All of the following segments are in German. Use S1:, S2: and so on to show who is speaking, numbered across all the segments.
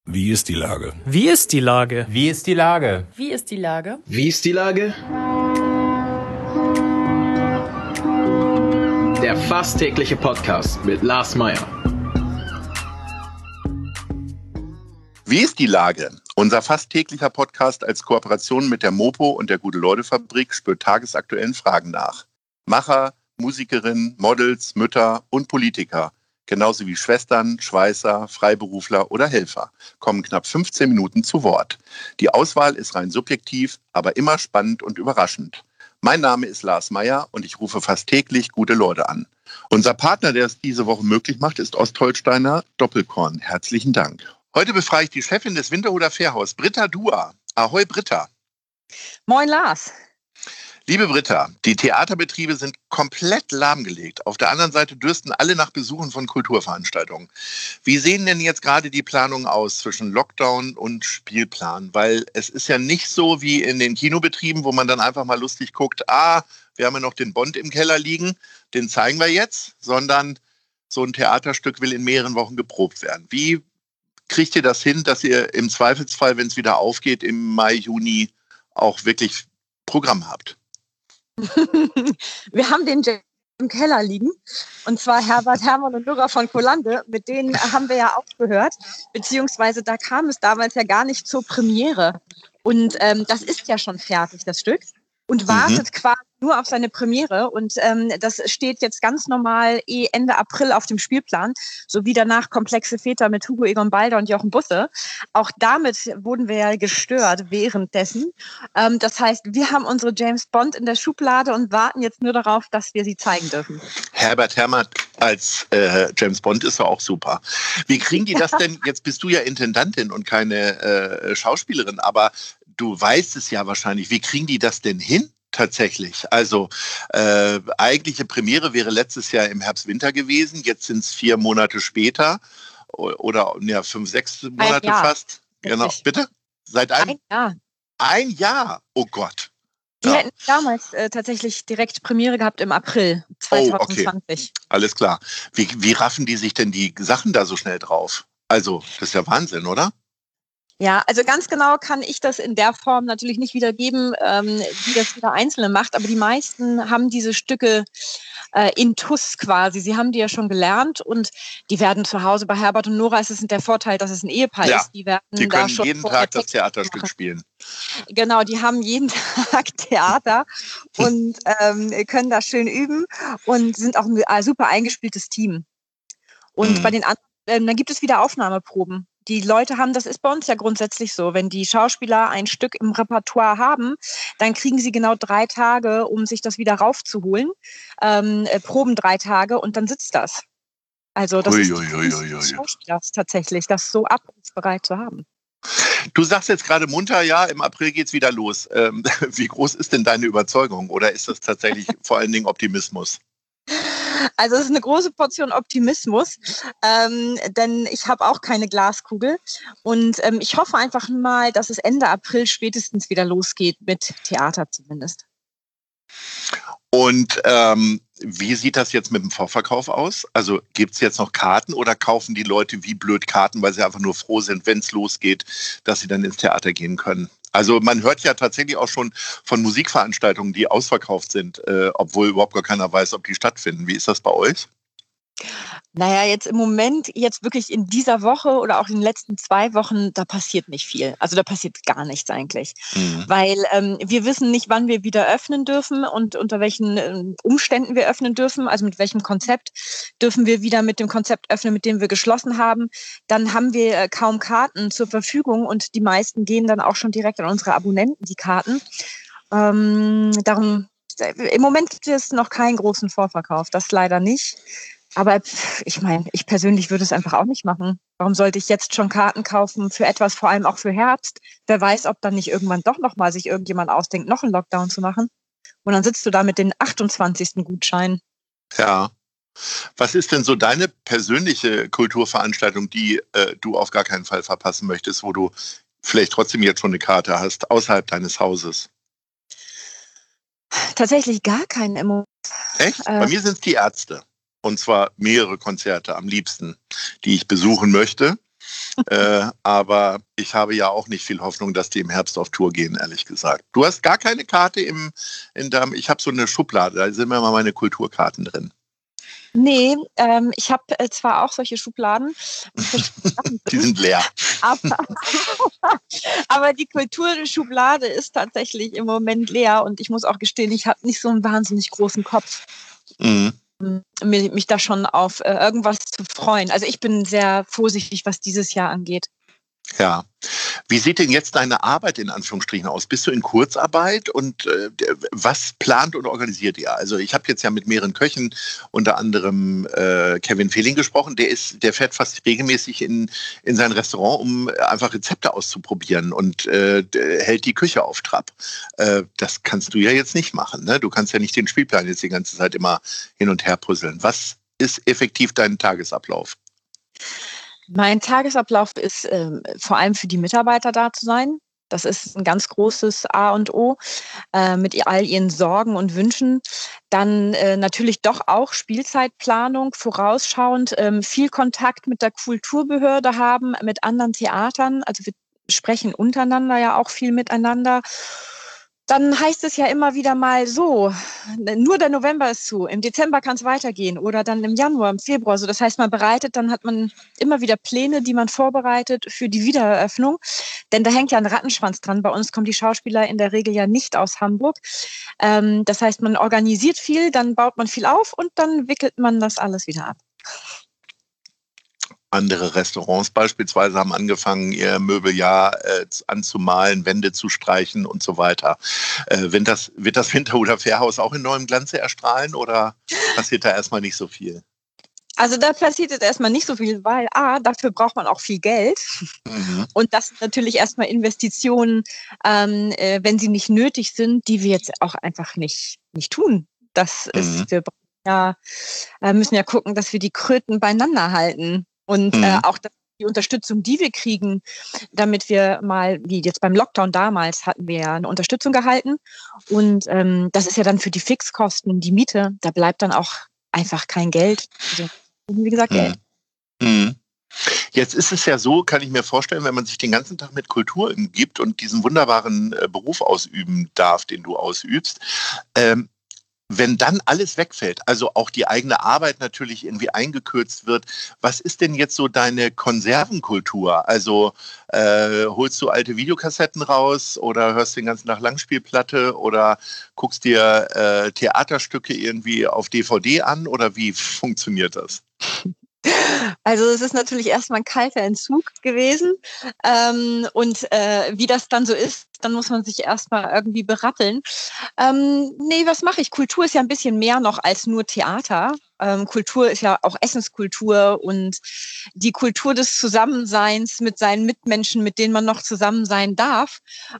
S1: Wie ist die Lage?
S2: Wie ist die Lage?
S3: Wie ist die Lage?
S4: Wie ist die Lage?
S5: Wie ist die Lage? Der fast tägliche Podcast mit Lars Meyer.
S6: Wie ist die Lage? Unser fast täglicher Podcast als Kooperation mit der Mopo und der Gute-Leute-Fabrik spürt tagesaktuellen Fragen nach. Macher, Musikerinnen, Models, Mütter und Politiker, genauso wie Schwestern, Schweißer, Freiberufler oder Helfer, kommen knapp 15 Minuten zu Wort. Die Auswahl ist rein subjektiv, aber immer spannend und überraschend. Mein Name ist Lars Meyer und ich rufe fast täglich gute Leute an. Unser Partner, der es diese Woche möglich macht, ist Ostholsteiner Doppelkorn. Herzlichen Dank. Heute befrage ich die Chefin des Winterhuder Fährhaus, Britta Dua. Ahoi, Britta.
S4: Moin, Lars.
S6: Liebe Britta, die Theaterbetriebe sind komplett lahmgelegt. Auf der anderen Seite dürsten alle nach Besuchen von Kulturveranstaltungen. Wie sehen denn jetzt gerade die Planungen aus zwischen Lockdown und Spielplan? Weil es ist ja nicht so wie in den Kinobetrieben, wo man dann einfach mal lustig guckt, wir haben ja noch den Bond im Keller liegen, den zeigen wir jetzt, sondern so ein Theaterstück will in mehreren Wochen geprobt werden. Wie kriegt ihr das hin, dass ihr im Zweifelsfall, wenn es wieder aufgeht, im Mai, Juni auch wirklich Programm habt?
S4: Wir haben den James im Keller liegen, und zwar Herbert, Hermann und Nora von Kolande. Mit denen haben wir ja aufgehört, beziehungsweise da kam es damals ja gar nicht zur Premiere. Und das ist ja schon fertig, das Stück, und wartet quasi nur auf seine Premiere. Und das steht jetzt ganz normal Ende April auf dem Spielplan, sowie danach Komplexe Väter mit Hugo Egon Balder und Jochen Busse. Auch damit wurden wir ja gestört währenddessen. Das heißt, wir haben unsere James Bond in der Schublade und warten jetzt nur darauf, dass wir sie zeigen dürfen.
S6: Herbert Herrmann als James Bond ist ja auch super. Wie kriegen die das denn? Jetzt bist du ja Intendantin und keine Schauspielerin, aber du weißt es ja wahrscheinlich. Wie kriegen die das denn hin? Tatsächlich. Also eigentliche Premiere wäre letztes Jahr im Herbst-Winter gewesen. Jetzt sind es 4 Monate später oder 5, 6 Monate fast. Genau. Bitte? Seit einem
S4: Jahr.
S6: Ein Jahr? Oh Gott.
S4: Die hätten damals tatsächlich direkt Premiere gehabt im April 2020.
S6: Oh, okay. Alles klar. Wie raffen die sich denn die Sachen da so schnell drauf? Also, das ist ja Wahnsinn, oder?
S4: Ja, also ganz genau kann ich das in der Form natürlich nicht wiedergeben, wie das jeder Einzelne macht, aber die meisten haben diese Stücke in TUS quasi. Sie haben die ja schon gelernt und die werden zu Hause bei Herbert und Nora, ist es der Vorteil, dass es ein Ehepaar ist.
S6: Die können da schon jeden Tag das Theaterstück spielen.
S4: Genau, die haben jeden Tag Theater und können da schön üben und sind auch ein super eingespieltes Team. Und bei den anderen, dann gibt es wieder Aufnahmeproben. Die Leute haben, das ist bei uns ja grundsätzlich so, wenn die Schauspieler ein Stück im Repertoire haben, dann kriegen sie genau 3 Tage, um sich das wieder raufzuholen. Proben 3 Tage und dann sitzt das. Also das ist die Schauspielers tatsächlich, das so abrufbereit zu haben.
S6: Du sagst jetzt gerade munter, ja, im April geht's wieder los. Wie groß ist denn deine Überzeugung? Oder ist das tatsächlich vor allen Dingen Optimismus?
S4: Also es ist eine große Portion Optimismus, denn ich habe auch keine Glaskugel und ich hoffe einfach mal, dass es Ende April spätestens wieder losgeht mit Theater zumindest.
S6: Und wie sieht das jetzt mit dem Vorverkauf aus? Also gibt es jetzt noch Karten oder kaufen die Leute wie blöd Karten, weil sie einfach nur froh sind, wenn es losgeht, dass sie dann ins Theater gehen können? Also man hört ja tatsächlich auch schon von Musikveranstaltungen, die ausverkauft sind, obwohl überhaupt gar keiner weiß, ob die stattfinden. Wie ist das bei euch?
S4: Naja, jetzt im Moment, jetzt wirklich in dieser Woche oder auch in den letzten 2 Wochen, da passiert nicht viel. Also da passiert gar nichts eigentlich. Weil wir wissen nicht, wann wir wieder öffnen dürfen und unter welchen Umständen wir öffnen dürfen, also mit welchem Konzept dürfen wir wieder mit dem Konzept öffnen, mit dem wir geschlossen haben. Dann haben wir kaum Karten zur Verfügung und die meisten gehen dann auch schon direkt an unsere Abonnenten, die Karten. Darum, im Moment gibt es noch keinen großen Vorverkauf, das leider nicht. Aber ich meine, ich persönlich würde es einfach auch nicht machen. Warum sollte ich jetzt schon Karten kaufen für etwas, vor allem auch für Herbst? Wer weiß, ob dann nicht irgendwann doch nochmal sich irgendjemand ausdenkt, noch einen Lockdown zu machen. Und dann sitzt du da mit den 28. Gutscheinen.
S6: Ja. Was ist denn so deine persönliche Kulturveranstaltung, die du auf gar keinen Fall verpassen möchtest, wo du vielleicht trotzdem jetzt schon eine Karte hast, außerhalb deines Hauses?
S4: Tatsächlich gar keinen im Moment.
S6: Echt? Bei mir sind es die Ärzte. Und zwar mehrere Konzerte am liebsten, die ich besuchen möchte. Aber ich habe ja auch nicht viel Hoffnung, dass die im Herbst auf Tour gehen, ehrlich gesagt. Du hast gar keine Karte in deinem, ich habe so eine Schublade, da sind immer meine Kulturkarten drin.
S4: Nee, ich habe zwar auch solche Schubladen,
S6: Die sind leer.
S4: aber, aber die Kulturschublade ist tatsächlich im Moment leer und ich muss auch gestehen, ich habe nicht so einen wahnsinnig großen Kopf, mich da schon auf irgendwas zu freuen. Also ich bin sehr vorsichtig, was dieses Jahr angeht.
S6: Ja. Wie sieht denn jetzt deine Arbeit in Anführungsstrichen aus? Bist du in Kurzarbeit und was plant und organisiert ihr? Also ich habe jetzt ja mit mehreren Köchen, unter anderem Kevin Fehling gesprochen, der fährt fast regelmäßig in sein Restaurant, um einfach Rezepte auszuprobieren und hält die Küche auf Trab. Das kannst du ja jetzt nicht machen, ne? Du kannst ja nicht den Spielplan jetzt die ganze Zeit immer hin und her puzzeln. Was ist effektiv dein Tagesablauf?
S4: Mein Tagesablauf ist vor allem für die Mitarbeiter da zu sein. Das ist ein ganz großes A und O mit all ihren Sorgen und Wünschen. Dann natürlich doch auch Spielzeitplanung, vorausschauend, viel Kontakt mit der Kulturbehörde haben, mit anderen Theatern. Also wir sprechen untereinander ja auch viel miteinander. Dann heißt es ja immer wieder mal so, nur der November ist zu, im Dezember kann es weitergehen oder dann im Januar, im Februar. So, das heißt, dann hat man immer wieder Pläne, die man vorbereitet für die Wiedereröffnung. Denn da hängt ja ein Rattenschwanz dran. Bei uns kommen die Schauspieler in der Regel ja nicht aus Hamburg. Das heißt, man organisiert viel, dann baut man viel auf und dann wickelt man das alles wieder ab.
S6: Andere Restaurants beispielsweise haben angefangen, ihr Möbeljahr anzumalen, Wände zu streichen und so weiter. Wird das Winterhuder Fährhaus auch in neuem Glanze erstrahlen oder passiert da erstmal nicht so viel?
S4: Also da passiert jetzt erstmal nicht so viel, weil dafür braucht man auch viel Geld. Und das sind natürlich erstmal Investitionen, wenn sie nicht nötig sind, die wir jetzt auch einfach nicht tun. Das ist, wir müssen ja gucken, dass wir die Kröten beieinander halten. Und auch die Unterstützung, die wir kriegen, damit wir mal, wie jetzt beim Lockdown damals, hatten wir ja eine Unterstützung gehalten. Und das ist ja dann für die Fixkosten, die Miete, da bleibt dann auch einfach kein Geld. Also, wie gesagt, Geld.
S6: Jetzt ist es ja so, kann ich mir vorstellen, wenn man sich den ganzen Tag mit Kultur umgibt und diesen wunderbaren Beruf ausüben darf, den du ausübst, wenn dann alles wegfällt, also auch die eigene Arbeit natürlich irgendwie eingekürzt wird, was ist denn jetzt so deine Konservenkultur? Also holst du alte Videokassetten raus oder hörst den ganzen Tag Langspielplatte oder guckst dir Theaterstücke irgendwie auf DVD an oder wie funktioniert das?
S4: Also es ist natürlich erstmal ein kalter Entzug gewesen. Und wie das dann so ist, dann muss man sich erstmal irgendwie berappeln. Nee, was mache ich? Kultur ist ja ein bisschen mehr noch als nur Theater. Kultur ist ja auch Essenskultur und die Kultur des Zusammenseins mit seinen Mitmenschen, mit denen man noch zusammen sein darf.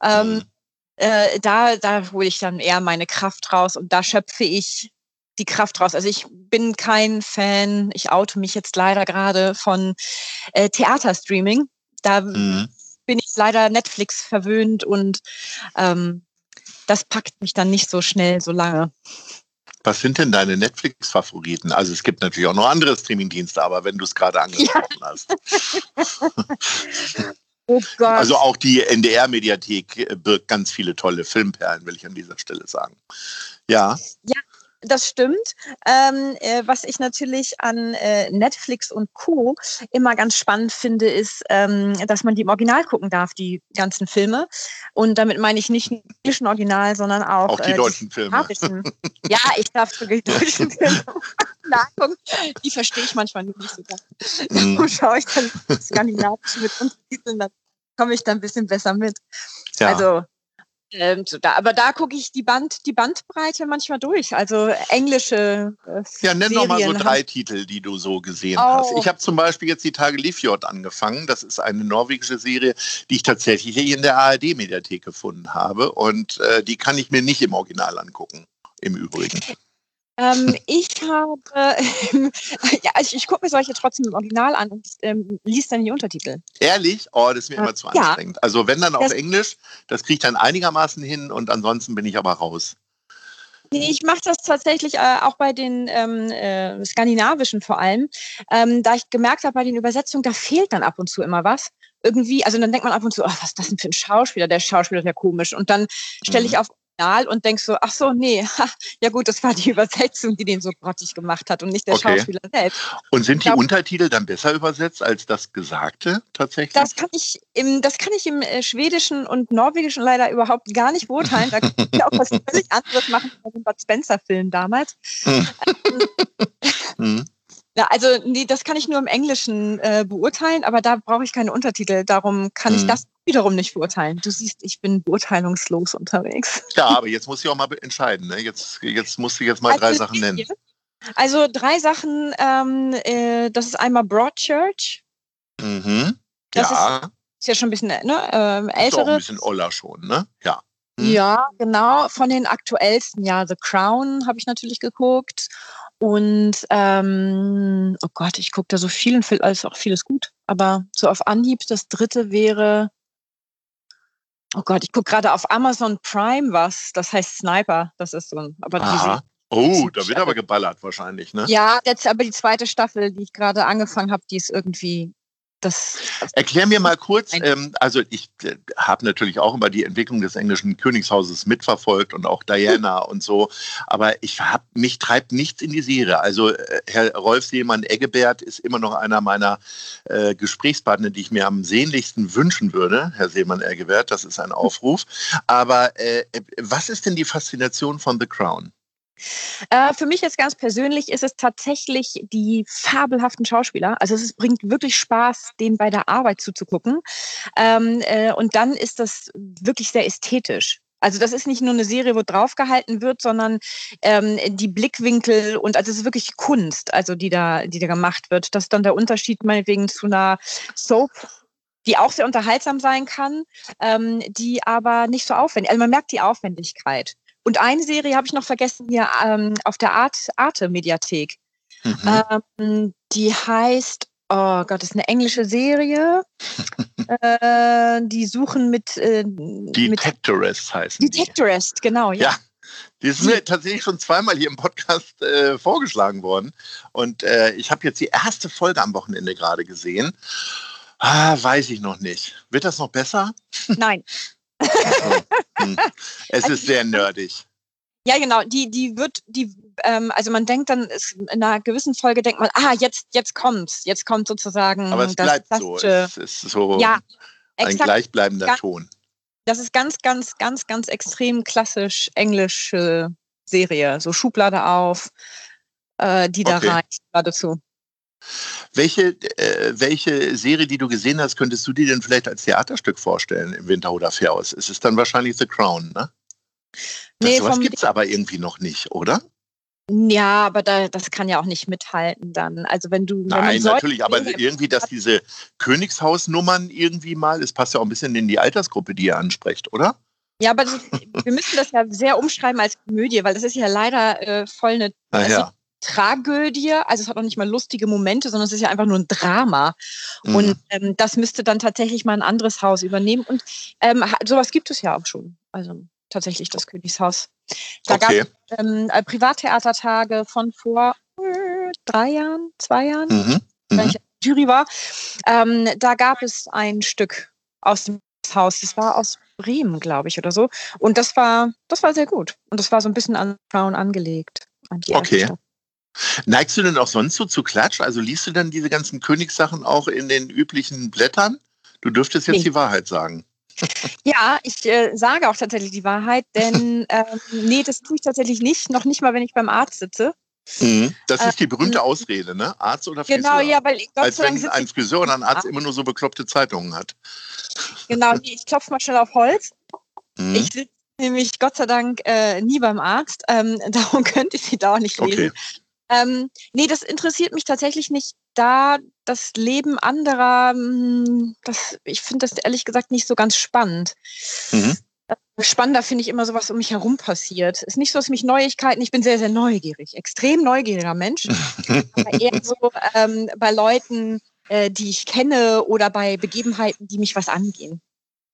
S4: Da hole ich dann eher meine Kraft raus und da schöpfe ich die Kraft raus. Also ich bin kein Fan, ich oute mich jetzt leider gerade von Theaterstreaming. Da bin ich leider Netflix verwöhnt und das packt mich dann nicht so schnell, so lange.
S6: Was sind denn deine Netflix-Favoriten? Also es gibt natürlich auch noch andere Streamingdienste, aber wenn du es gerade angesprochen hast.
S4: Oh Gott.
S6: Also auch die NDR-Mediathek birgt ganz viele tolle Filmperlen, will ich an dieser Stelle sagen. Ja.
S4: Ja, das stimmt. Was ich natürlich an Netflix und Co. immer ganz spannend finde, ist, dass man die im Original gucken darf, die ganzen Filme. Und damit meine ich nicht den englischen Original, sondern auch
S6: die deutschen Filme.
S4: Ja, ich darf sogar die deutschen Filme nachgucken. Die verstehe ich manchmal nicht so ganz. Darum schaue ich dann skandinavisch mit Untertiteln, dann komme ich da ein bisschen besser mit.
S6: Ja.
S4: Also aber da gucke ich die Bandbreite manchmal durch. Also englische
S6: nenn doch mal so
S4: Serien
S6: 3 Titel, die du so gesehen hast. Ich habe zum Beispiel jetzt die Tage Lifjord angefangen. Das ist eine norwegische Serie, die ich tatsächlich in der ARD-Mediathek gefunden habe. Und die kann ich mir nicht im Original angucken, im Übrigen.
S4: Ich gucke mir solche trotzdem im Original an und liest dann die Untertitel.
S6: Ehrlich? Oh, das ist mir immer zu anstrengend. Also wenn dann auf Englisch, das kriege ich dann einigermaßen hin und ansonsten bin ich aber raus.
S4: Nee, ich mache das tatsächlich auch bei den skandinavischen vor allem, da ich gemerkt habe, bei den Übersetzungen, da fehlt dann ab und zu immer was. Irgendwie, also dann denkt man ab und zu, ach, was ist das denn für ein Schauspieler? Der Schauspieler ist ja komisch. Und dann stelle ich
S6: Mhm.
S4: auf Original und denk so, ach so, nee, ja gut, das war die Übersetzung, die den so grottig gemacht hat und nicht der
S6: Okay.
S4: Schauspieler selbst.
S6: Und sind
S4: Ich
S6: die
S4: glaub,
S6: Untertitel dann besser übersetzt als das Gesagte tatsächlich?
S4: das kann ich im Schwedischen und Norwegischen leider überhaupt gar nicht beurteilen. Da kann ich auch was völlig anderes machen als im Bud Spencer-Film damals.
S6: Mhm.
S4: Ja, also nee, das kann ich nur im Englischen beurteilen, aber da brauche ich keine Untertitel. Darum kann ich das wiederum nicht beurteilen. Du siehst, ich bin beurteilungslos unterwegs.
S6: Ja, aber jetzt muss ich auch mal entscheiden. Ne? Jetzt musst du jetzt mal 3 Sachen nennen.
S4: Also 3 Sachen. Das ist einmal Broadchurch.
S6: Mhm.
S4: Das
S6: Ja,
S4: ist ja schon ein bisschen
S6: ist auch ein
S4: ältere.
S6: bisschen Oller schon, ne? Ja.
S4: Ja, genau. Von den aktuellsten, ja, The Crown habe ich natürlich geguckt. Und oh Gott, ich gucke da so viel und also auch vieles gut. Aber so auf Anhieb, das 3. wäre, oh Gott, ich gucke gerade auf Amazon Prime was. Das heißt Sniper. Das ist so ein, aber
S6: Aha. Oh, da wird aber geballert wahrscheinlich, ne?
S4: ja, jetzt aber die 2. Staffel, die ich gerade angefangen habe, die ist irgendwie
S6: Erklär mir mal kurz, also ich habe natürlich auch über die Entwicklung des englischen Königshauses mitverfolgt und auch Diana und so, aber mich treibt nichts in die Serie. Also Herr Rolf Seemann-Eggebert ist immer noch einer meiner Gesprächspartner, die ich mir am sehnlichsten wünschen würde, Herr Seemann-Eggebert, das ist ein Aufruf. Aber was ist denn die Faszination von The Crown?
S4: Für mich jetzt ganz persönlich ist es tatsächlich die fabelhaften Schauspieler. Also es bringt wirklich Spaß, denen bei der Arbeit zuzugucken. Und dann ist das wirklich sehr ästhetisch. Also das ist nicht nur eine Serie, wo draufgehalten wird, sondern die Blickwinkel und also es ist wirklich Kunst, also die da gemacht wird. Das ist dann der Unterschied meinetwegen zu einer Soap, die auch sehr unterhaltsam sein kann, die aber nicht so aufwendig. Also man merkt die Aufwendigkeit. Und eine Serie habe ich noch vergessen hier auf der Arte-Mediathek. Die heißt, oh Gott, das ist eine englische Serie. Die suchen
S6: Detectorist heißen die.
S4: Detectorist, genau, ja.
S6: Ja, die ist mir tatsächlich schon zweimal hier im Podcast vorgeschlagen worden. Und ich habe jetzt die erste Folge am Wochenende gerade gesehen. Weiß ich noch nicht. Wird das noch besser?
S4: Nein.
S6: Es ist sehr nerdig.
S4: Ja, genau. Also man denkt dann, in einer gewissen Folge denkt man, jetzt kommt's. Jetzt kommt sozusagen
S6: aber es bleibt so. Es ist so ein gleichbleibender Ton.
S4: Das ist ganz, ganz, ganz, ganz extrem klassisch englische Serie. So Schublade auf, die da rein, geradezu.
S6: Welche Serie, die du gesehen hast, könntest du dir denn vielleicht als Theaterstück vorstellen im Winterhuder Fährhaus? Es ist dann wahrscheinlich The Crown, ne? Sowas gibt es aber irgendwie noch nicht, oder?
S4: Ja, aber das kann ja auch nicht mithalten dann. Also
S6: Nein, natürlich, aber irgendwie, dass diese Königshausnummern irgendwie mal, es passt ja auch ein bisschen in die Altersgruppe, die ihr ansprecht, oder?
S4: Ja, aber wir müssen das ja sehr umschreiben als Komödie, weil das ist ja leider voll eine Tragödie. Also es hat noch nicht mal lustige Momente, sondern es ist ja einfach nur ein Drama. Und das müsste dann tatsächlich mal ein anderes Haus übernehmen. Und sowas gibt es ja auch schon. Also tatsächlich das Königshaus. Da gab es Privattheatertage von vor 2 Jahren, wenn ich in der Jury war. Da gab es ein Stück aus dem Haus. Das war aus Bremen, glaube ich, oder so. Und das war sehr gut. Und das war so ein bisschen an Crown angelegt. An die erste Stadt.
S6: Neigst du denn auch sonst so zu Klatsch? Also liest du dann diese ganzen Königssachen auch in den üblichen Blättern? Du dürftest jetzt die Wahrheit sagen.
S4: Ja, ich sage auch tatsächlich die Wahrheit, denn nee, das tue ich tatsächlich nicht. Noch nicht mal, wenn ich beim Arzt sitze.
S6: Das ist die berühmte Ausrede, ne? Arzt oder Friseur?
S4: Genau, ja, weil Gott
S6: als wenn ein Friseur oder ein Arzt immer nur so bekloppte Zeitungen hat.
S4: Genau, ich klopfe mal schnell auf Holz. Ich sitze nämlich Gott sei Dank nie beim Arzt. Darum könnte ich sie da auch nicht lesen. Nee, das interessiert mich tatsächlich nicht. Da das Leben anderer, ich finde das ehrlich gesagt nicht so ganz spannend. Spannender finde ich immer so, was um mich herum passiert. Ist nicht so, dass mich Neuigkeiten, ich bin sehr, sehr neugierig, extrem neugieriger Mensch, aber eher so bei Leuten, die ich kenne oder bei Begebenheiten, die mich was angehen.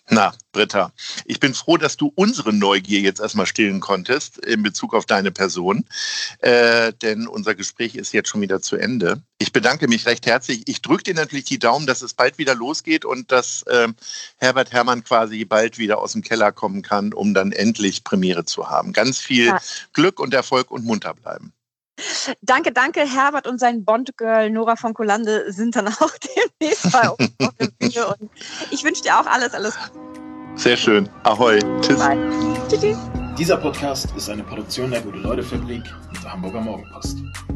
S6: Na, Britta, ich bin froh, dass du unsere Neugier jetzt erstmal stillen konntest in Bezug auf deine Person, denn unser Gespräch ist jetzt schon wieder zu Ende. Ich bedanke mich recht herzlich. Ich drücke dir natürlich die Daumen, dass es bald wieder losgeht und dass Herbert Herrmann quasi bald wieder aus dem Keller kommen kann, um dann endlich Premiere zu haben. Ganz viel Glück und Erfolg und munter bleiben.
S4: Danke. Herbert und sein Bond-Girl Nora von Colande sind dann auch demnächst bei uns auf der Bühne. Und ich wünsche dir auch alles Gute.
S6: Sehr schön. Ahoi. Tschüss.
S4: Bye. Tschüss.
S5: Dieser Podcast ist eine Produktion der Gute-Leute-Fabrik und der Hamburger Morgenpost.